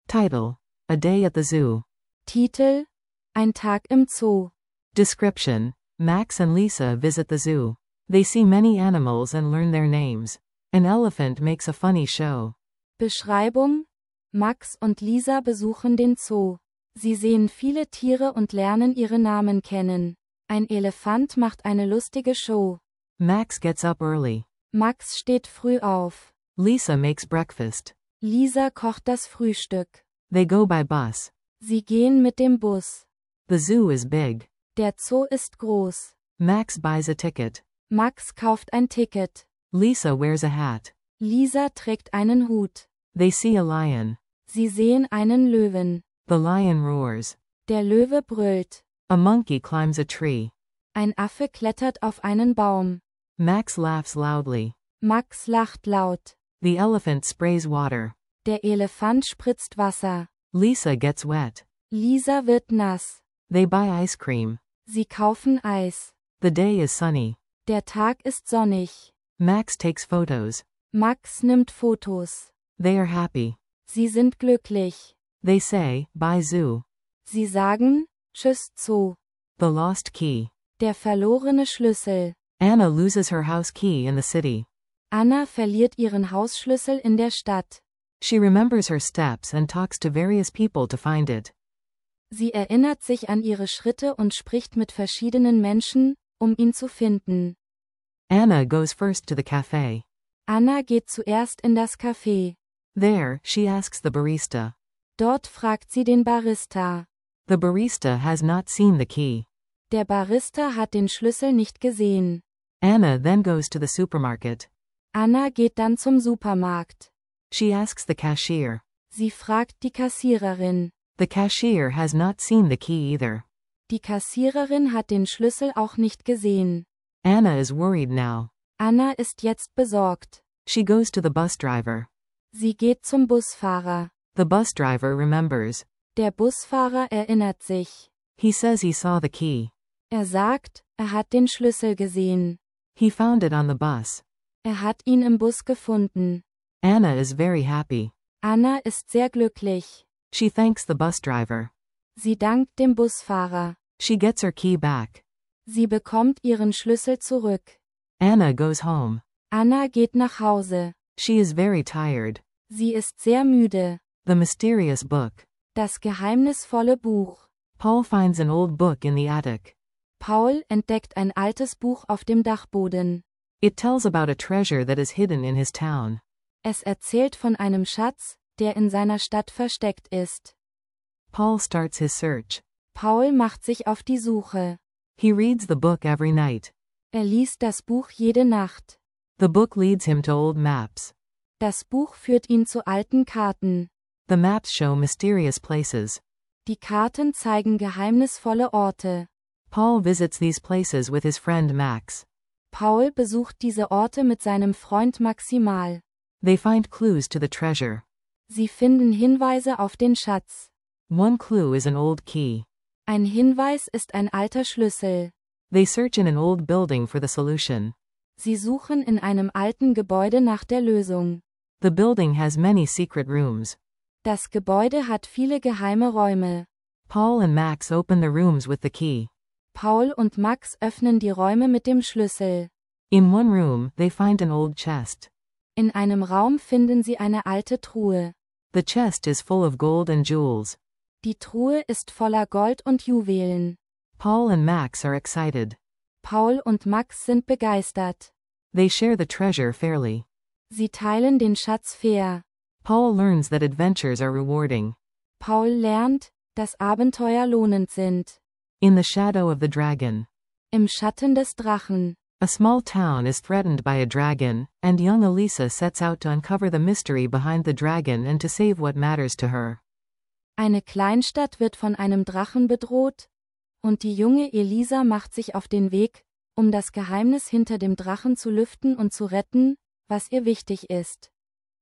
Title: A Day at the Zoo. Titel: Ein Tag im Zoo. Description: Max and Lisa visit the zoo. They see many animals and learn their names. An elephant makes a funny show. Beschreibung: Max und Lisa besuchen den Zoo. Sie sehen viele Tiere und lernen ihre Namen kennen. Ein Elefant macht eine lustige Show. Max gets up early. Max steht früh auf. Lisa makes breakfast. Lisa kocht das Frühstück. They go by bus. Sie gehen mit dem Bus. The zoo is big. Der Zoo ist groß. Max buys a ticket. Max kauft ein Ticket. Lisa wears a hat. Lisa trägt einen Hut. They see a lion. Sie sehen einen Löwen. The lion roars. Der Löwe brüllt. A monkey climbs a tree. Ein Affe klettert auf einen Baum. Max laughs loudly. Max lacht laut. The elephant sprays water. Der Elefant spritzt Wasser. Lisa gets wet. Lisa wird nass. They buy ice cream. Sie kaufen Eis. The day is sunny. Der Tag ist sonnig. Max takes photos. Max nimmt Fotos. They are happy. Sie sind glücklich. They say, bye zoo. Sie sagen, Tschüss Zoo. The lost key. Der verlorene Schlüssel. Anna loses her house key in the city. Anna verliert ihren Hausschlüssel in der Stadt. She remembers her steps and talks to various people to find it. Sie erinnert sich an ihre Schritte und spricht mit verschiedenen Menschen, um ihn zu finden. Anna goes first to the cafe. Anna geht zuerst in das Café. There, she asks the barista. Dort fragt sie den Barista. The barista has not seen the key. Der Barista hat den Schlüssel nicht gesehen. Anna then goes to the supermarket. Anna geht dann zum Supermarkt. She asks the cashier. Sie fragt die Kassiererin. The cashier has not seen the key either. Die Kassiererin hat den Schlüssel auch nicht gesehen. Anna is worried now. Anna ist jetzt besorgt. She goes to the bus driver. Sie geht zum Busfahrer. The bus driver remembers. Der Busfahrer erinnert sich. He says he saw the key. Er sagt, er hat den Schlüssel gesehen. He found it on the bus. Er hat ihn im Bus gefunden. Anna is very happy. Anna ist sehr glücklich. She thanks the bus driver. Sie dankt dem Busfahrer. She gets her key back. Sie bekommt ihren Schlüssel zurück. Anna goes home. Anna geht nach Hause. She is very tired. Sie ist sehr müde. The mysterious book. Das geheimnisvolle Buch. Paul finds an old book in the attic. Paul entdeckt ein altes Buch auf dem Dachboden. It tells about a treasure that is hidden in his town. Es erzählt von einem Schatz, der in seiner Stadt versteckt ist. Paul starts his search. Paul macht sich auf die Suche. He reads the book every night. Er liest das Buch jede Nacht. The book leads him to old maps. Das Buch führt ihn zu alten Karten. The maps show mysterious places. Die Karten zeigen geheimnisvolle Orte. Paul visits these places with his friend Max. Paul besucht diese Orte mit seinem Freund Maximal. They find clues to the treasure. Sie finden Hinweise auf den Schatz. One clue is an old key. Ein Hinweis ist ein alter Schlüssel. They search in an old building for the solution. Sie suchen in einem alten Gebäude nach der Lösung. The building has many secret rooms. Das Gebäude hat viele geheime Räume. Paul and Max open the rooms with the key. Paul und Max öffnen die Räume mit dem Schlüssel. In one room, they find an old chest. In einem Raum finden sie eine alte Truhe. The chest is full of gold and jewels. Die Truhe ist voller Gold und Juwelen. Paul and Max are excited. Paul und Max sind begeistert. They share the treasure fairly. Sie teilen den Schatz fair. Paul learns that adventures are rewarding. Paul lernt, dass Abenteuer lohnend sind. In the shadow of the dragon. Im Schatten des Drachen. A small town is threatened by a dragon, and young Elisa sets out to uncover the mystery behind the dragon and to save what matters to her. Eine Kleinstadt wird von einem Drachen bedroht, und die junge Elisa macht sich auf den Weg, um das Geheimnis hinter dem Drachen zu lüften und zu retten, was ihr wichtig ist.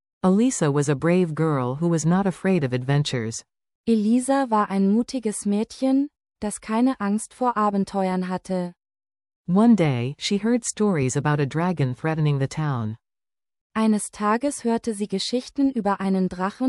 Elisa was a brave girl who was not afraid of adventures. Elisa war ein mutiges Mädchen, das keine Angst vor Abenteuern hatte. One day, she heard stories about a dragon threatening the town. Eines Tages hörte sie Geschichten über einen Drachen,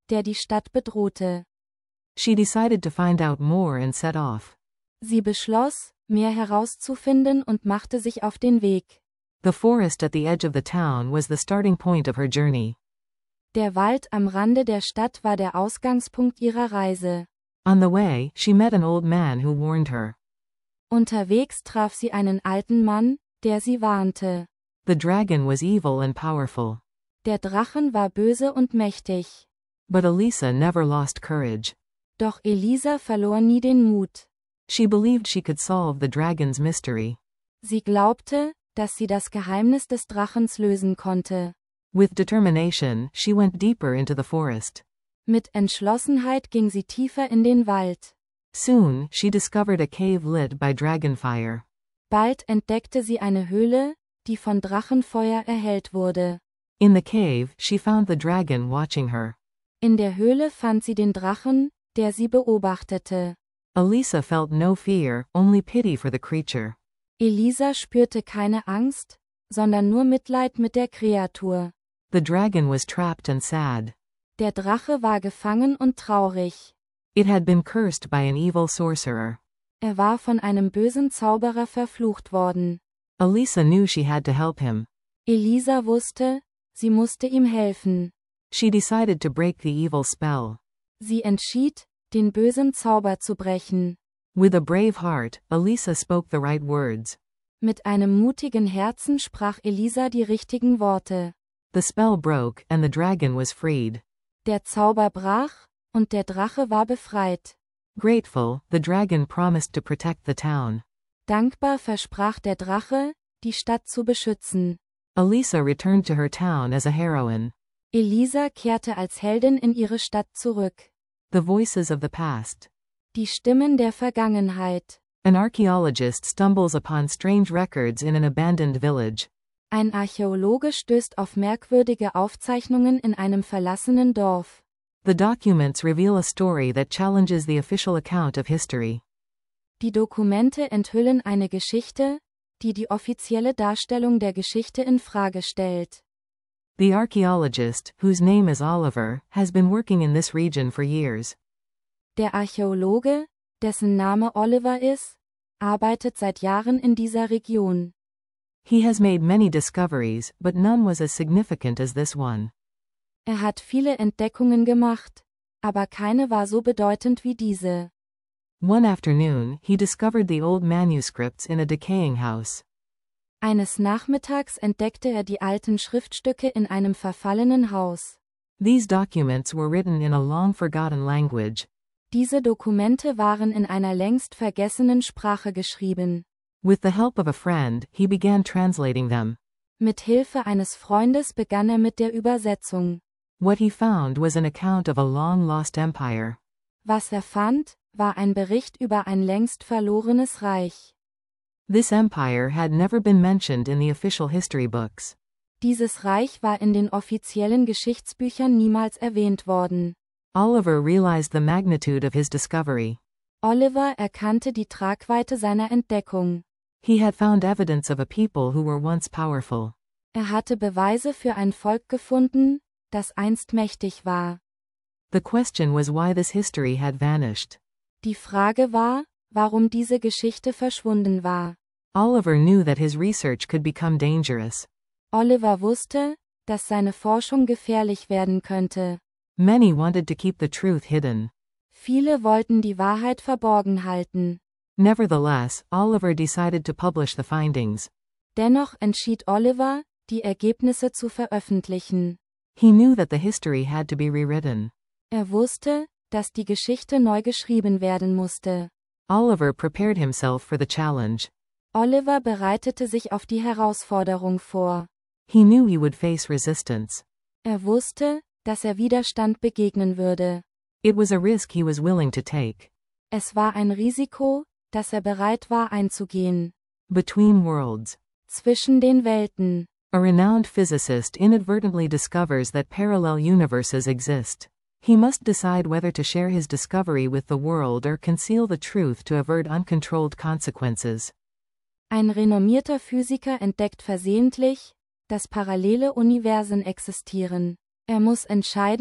der die Stadt bedrohte. She decided to find out more and set off. Sie beschloss, mehr herauszufinden und machte sich auf den Weg. The forest at the edge of the town was the starting point of her journey. Der Wald am Rande der Stadt war der Ausgangspunkt ihrer Reise. On the way, she met an old man who warned her. Unterwegs traf sie einen alten Mann, der sie warnte. The dragon was evil and powerful. Der Drachen war böse und mächtig. But Elisa never lost courage. Doch Elisa verlor nie den Mut. She believed she could solve the dragon's mystery. Sie glaubte, dass sie das Geheimnis des Drachens lösen konnte. With determination, she went deeper into the forest. Mit Entschlossenheit ging sie tiefer in den Wald. Soon, she discovered a cave lit by dragonfire. Bald entdeckte sie eine Höhle, die von Drachenfeuer erhellt wurde. In the cave, she found the dragon watching her. In der Höhle fand sie den Drachen, der sie beobachtete. Elisa felt no fear, only pity for the creature. Elisa spürte keine Angst, sondern nur Mitleid mit der Kreatur. The dragon was trapped and sad. Der Drache war gefangen und traurig. It had been cursed by an evil sorcerer. Er war von einem bösen Zauberer verflucht worden. Elisa knew she had to help him. Elisa wusste, sie musste ihm helfen. She decided to break the evil spell. Sie entschied, den bösen Zauber zu brechen. With a brave heart, Elisa spoke the right words. Mit einem mutigen Herzen sprach Elisa die richtigen Worte. The spell broke, and the dragon was freed. Der Zauber brach, und der Drache war befreit. Grateful, the dragon promised to protect the town. Dankbar versprach der Drache, die Stadt zu beschützen. Elisa returned to her town as a heroine. Elisa kehrte als Heldin in ihre Stadt zurück. The voices of the past. Die Stimmen der Vergangenheit. An archaeologist stumbles upon strange records in an abandoned village. Ein Archäologe stößt auf merkwürdige Aufzeichnungen in einem verlassenen Dorf. The documents reveal a story that challenges the official account of history. Die Dokumente enthüllen eine Geschichte, die die offizielle Darstellung der Geschichte in Frage stellt. The archaeologist, whose name is Oliver, has been working in this region for years. Der Archäologe, dessen Name Oliver ist, arbeitet seit Jahren in dieser Region. He has made many discoveries, but none was as significant as this one. Er hat viele Entdeckungen gemacht, aber keine war so bedeutend wie diese. One afternoon, he discovered the old manuscripts in a decaying house. Eines Nachmittags entdeckte er die alten Schriftstücke in einem verfallenen Haus. These documents were written in a long-forgotten language. Diese Dokumente waren in einer längst vergessenen Sprache geschrieben. With the help of a friend, he began translating them. Mit Hilfe eines Freundes begann er mit der Übersetzung. What he found was an account of a long-lost empire. Was er fand, war ein Bericht über ein längst verlorenes Reich. This empire had never been mentioned in the official history books. Dieses Reich war in den offiziellen Geschichtsbüchern niemals erwähnt worden. Oliver realized the magnitude of his discovery. Oliver erkannte die Tragweite seiner Entdeckung. He had found evidence of a people who were once powerful. Er hatte Beweise für ein Volk gefunden, das einst mächtig war. The question was why this history had vanished. Die Frage war, warum diese Geschichte verschwunden war. Oliver knew that his research could become dangerous. Oliver wusste, dass seine Forschung gefährlich werden könnte. Many wanted to keep the truth hidden. Viele wollten die Wahrheit verborgen halten. Nevertheless, Oliver decided to publish the findings. Dennoch entschied Oliver, die Ergebnisse zu veröffentlichen. He knew that the history had to be rewritten. Er wusste, dass die Geschichte neu geschrieben werden musste. Oliver prepared himself for the challenge. Oliver bereitete sich auf die Herausforderung vor. He knew he would face resistance. Er wusste, dass er Widerstand begegnen würde. It was a risk he was willing to take. Es war ein Risiko, das er bereit war einzugehen. Between worlds. Zwischen den Welten. A renowned physicist inadvertently discovers that parallel universes exist. He must decide whether to share his discovery with the world or conceal the truth to avert uncontrolled consequences. Ein renommierter Physiker entdeckt versehentlich, dass parallele Universen existieren. Er muss entscheiden,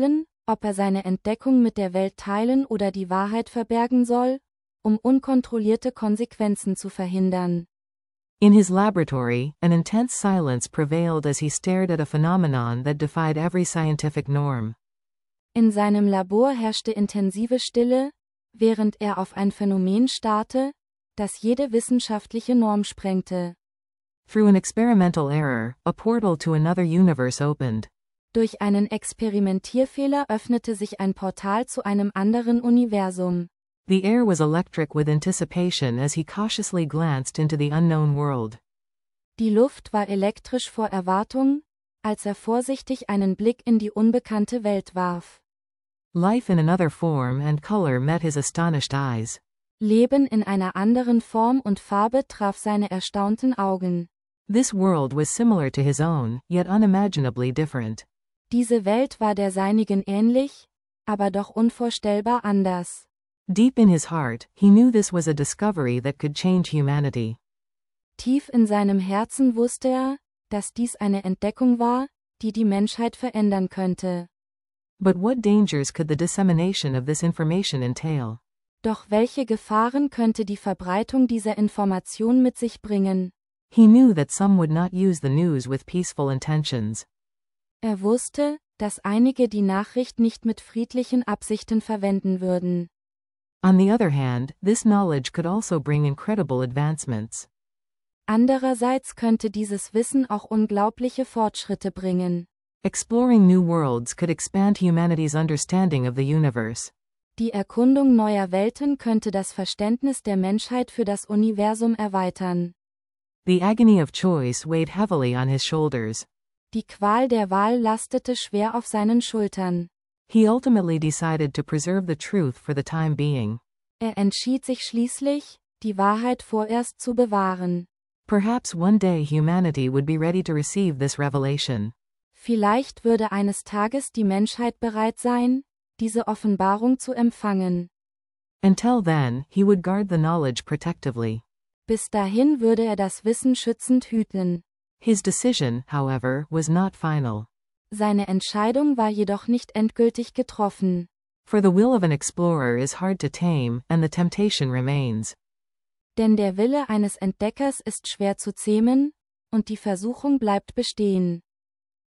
ob er seine Entdeckung mit der Welt teilen oder die Wahrheit verbergen soll, um unkontrollierte Konsequenzen zu verhindern. In his laboratory, an intense silence prevailed as he stared at a phenomenon that defied every scientific norm. In seinem Labor herrschte intensive Stille, während er auf ein Phänomen starrte, das jede wissenschaftliche Norm sprengte. Through an experimental error, a portal to another universe opened. Durch einen Experimentierfehler öffnete sich ein Portal zu einem anderen Universum. The air was electric with anticipation as he cautiously glanced into the unknown world. Die Luft war elektrisch vor Erwartung, als er vorsichtig einen Blick in die unbekannte Welt warf. Life in another form and color met his astonished eyes. Leben in einer anderen Form und Farbe traf seine erstaunten Augen. This world was similar to his own, yet unimaginably different. Diese Welt war der seinigen ähnlich, aber doch unvorstellbar anders. Deep in his heart, he knew this was a discovery that could change humanity. Tief in seinem Herzen wusste er, dass dies eine Entdeckung war, die die Menschheit verändern könnte. But what dangers could the dissemination of this information entail? Doch welche Gefahren könnte die Verbreitung dieser Information mit sich bringen? He knew that some would not use the news with peaceful intentions. Er wusste, dass einige die Nachricht nicht mit friedlichen Absichten verwenden würden. On the other hand, this knowledge could also bring incredible advancements. Andererseits könnte dieses Wissen auch unglaubliche Fortschritte bringen. Exploring new worlds could expand humanity's understanding of the universe. Die Erkundung neuer Welten könnte das Verständnis der Menschheit für das Universum erweitern. The agony of choice weighed heavily on his shoulders. Die Qual der Wahl lastete schwer auf seinen Schultern. He ultimately decided to preserve the truth for the time being. Er entschied sich schließlich, die Wahrheit vorerst zu bewahren. Perhaps one day humanity would be ready to receive this revelation. Vielleicht würde eines Tages die Menschheit bereit sein, diese Offenbarung zu empfangen. Until then, he would guard the knowledge protectively. Bis dahin würde er das Wissen schützend hüten. His decision, however, was not final. Seine Entscheidung war jedoch nicht endgültig getroffen. For the will of an explorer is hard to tame, and the temptation remains. Denn der Wille eines Entdeckers ist schwer zu zähmen, und die Versuchung bleibt bestehen.